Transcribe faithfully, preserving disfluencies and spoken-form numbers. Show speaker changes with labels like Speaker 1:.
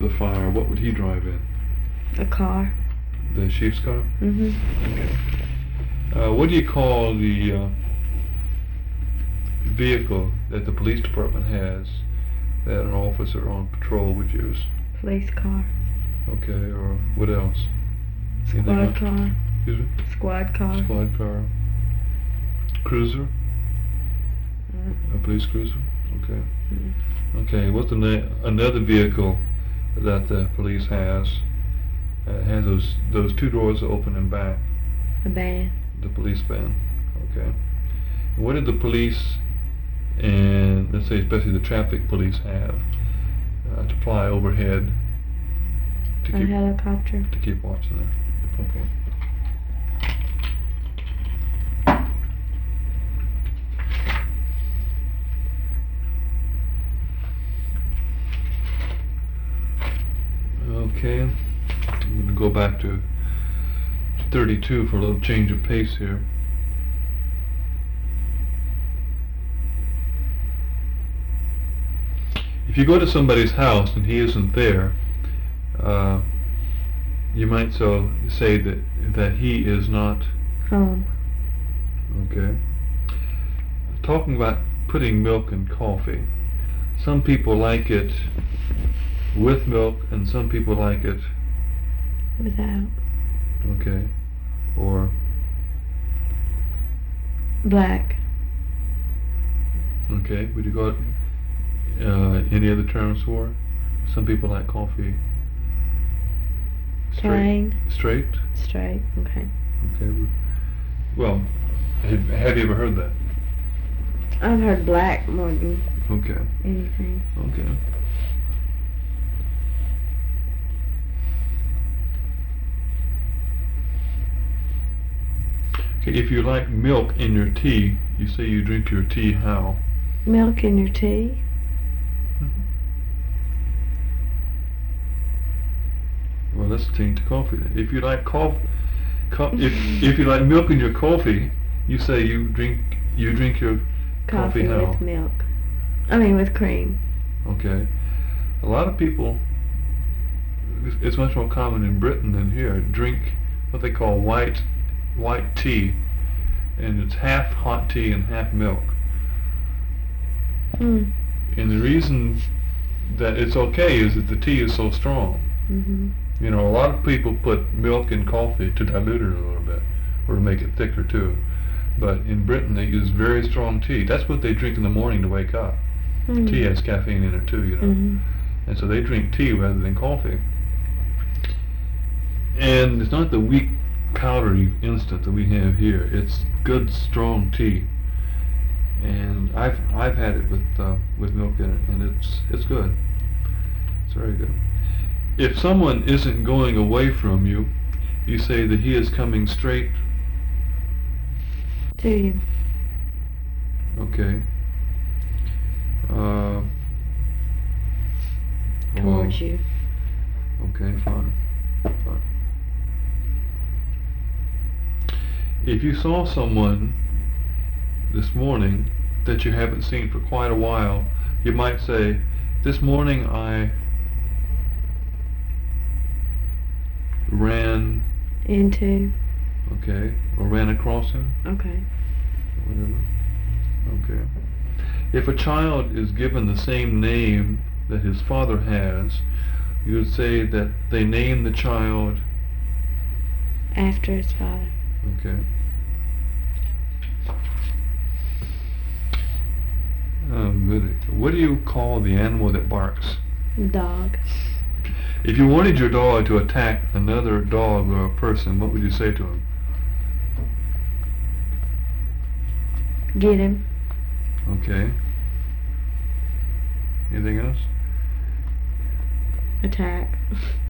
Speaker 1: the fire, what would he drive in?
Speaker 2: A car.
Speaker 1: The chief's car?
Speaker 2: Mm-hmm.
Speaker 1: Okay. Uh, what do you call the uh, vehicle that the police department has that an officer on patrol would use?
Speaker 2: Police car.
Speaker 1: Okay, or what else? Anything
Speaker 2: Squad
Speaker 1: else?
Speaker 2: car.
Speaker 1: Excuse me?
Speaker 2: Squad car.
Speaker 1: Squad car. Cruiser?
Speaker 2: Mm.
Speaker 1: A police cruiser? Okay.
Speaker 2: Mm.
Speaker 1: Okay, what's the na- another vehicle that the police has? Uh, it has those those two doors that open and back.
Speaker 2: A van.
Speaker 1: The police van. Okay. And what did the police and let's say especially the traffic police have uh, to fly overhead to
Speaker 2: A
Speaker 1: keep
Speaker 2: helicopter.
Speaker 1: to keep watching there? Okay. Okay, I'm going to go back to thirty-two for a little change of pace here. If you go to somebody's house and he isn't there, uh, you might so say that that he is not
Speaker 2: Home.
Speaker 1: okay. Talking about putting milk in coffee. Some people like it with milk and some people like it
Speaker 2: Without.
Speaker 1: okay or
Speaker 2: Black.
Speaker 1: okay. Would you got uh, any other terms for it? Some people like coffee straight.
Speaker 2: Plain.
Speaker 1: Straight?
Speaker 2: Straight. Okay.
Speaker 1: Okay. Well, have, have you ever heard that?
Speaker 2: I've heard black more than
Speaker 1: Okay.
Speaker 2: anything.
Speaker 1: Okay. Okay, if you like milk in your tea, you say you drink your tea how?
Speaker 2: Milk in your tea.
Speaker 1: Mm-hmm. Well, let's change to coffee then. If you like coffee, co- if if you like milk in your coffee, you say you drink you drink your coffee,
Speaker 2: Coffee
Speaker 1: how?
Speaker 2: with milk. I mean with cream.
Speaker 1: Okay. A lot of people, it's, it's much more common in Britain than here, drink what they call white white tea, and it's half hot tea and half milk.
Speaker 2: Mm.
Speaker 1: And the reason that it's okay is that the tea is so strong.
Speaker 2: Mm-hmm.
Speaker 1: You know, a lot of people put milk in coffee to dilute it a little bit, or to make it thicker too. But in Britain they use very strong tea. That's what they drink in the morning to wake up.
Speaker 2: Mm.
Speaker 1: Tea has caffeine in it too, you know.
Speaker 2: Mm-hmm.
Speaker 1: And so they drink tea rather than coffee. And it's not the weak, powdery instant that we have here. It's good, strong tea. And I've I've had it with uh, with milk in it, and it's it's good. It's very good. If someone isn't going away from you, you say that he is coming straight.
Speaker 2: To you.
Speaker 1: Okay. Uh, well,
Speaker 2: Towards you.
Speaker 1: okay, fine, fine. If you saw someone this morning that you haven't seen for quite a while, you might say, this morning I ran,
Speaker 2: Into.
Speaker 1: okay, or ran across him,
Speaker 2: Okay.
Speaker 1: whatever, okay. If a child is given the same name that his father has, you would say that they name the child,
Speaker 2: After his father.
Speaker 1: okay. Oh, goody. What do you call the animal that barks?
Speaker 2: Dog.
Speaker 1: If you wanted your dog to attack another dog or a person, what would you say to him?
Speaker 2: Get him.
Speaker 1: Okay. Anything else?
Speaker 2: Attack.